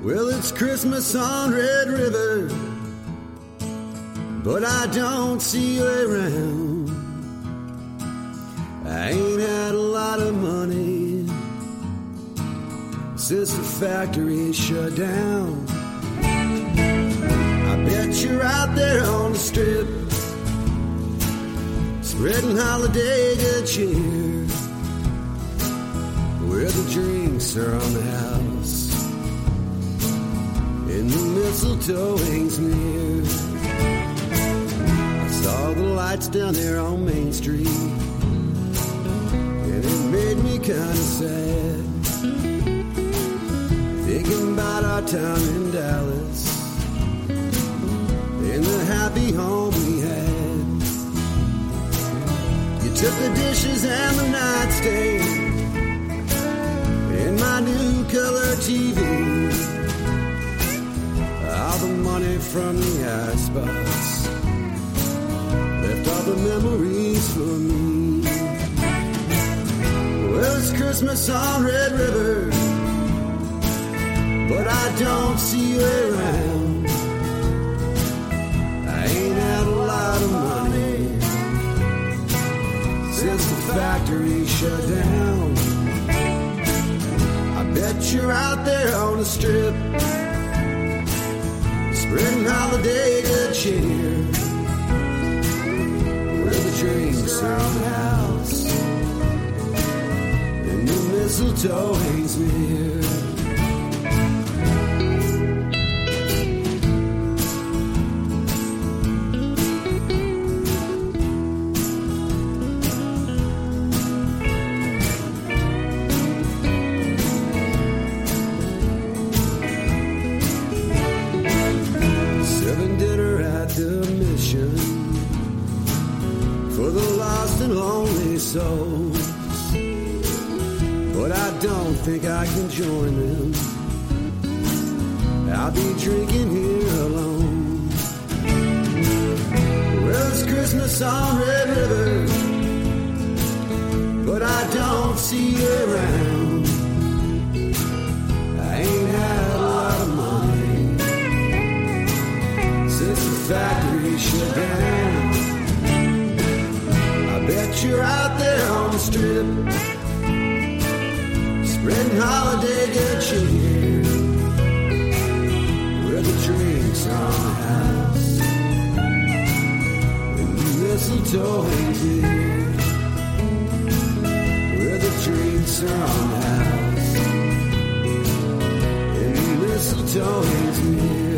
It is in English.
Well, it's Christmas on Red River, but I don't see you around. I ain't had a lot of money since the factory shut down. I bet you're out there on the strip, spreading holiday good cheer, where the drinks are on the house and the mistletoe hangs near. I saw the lights down there on Main Street, and it made me kind of sad, thinking about our time in Dallas and the happy home we had. You took the dishes and the nightstand and my new color TV, all the money from the icebox left all the memories for me. Well, it's Christmas on Red River, but I don't see you around. I ain't had a lot of money since the factory shut down. I bet you're out there on the strip, spreading holiday good cheer, where the drinks are on the house and the mistletoe hangs near. Souls, but I don't think I can join them. I'll be drinking here alone. Well, it's Christmas on Red River, but I don't see you around. I ain't had a lot of money since the factory shut down. Bet you're out there on the strip, spreading holiday good cheer, where the drinks are on the house and the mistletoe hangs near, where the drinks are on the house and the mistletoe hangs near.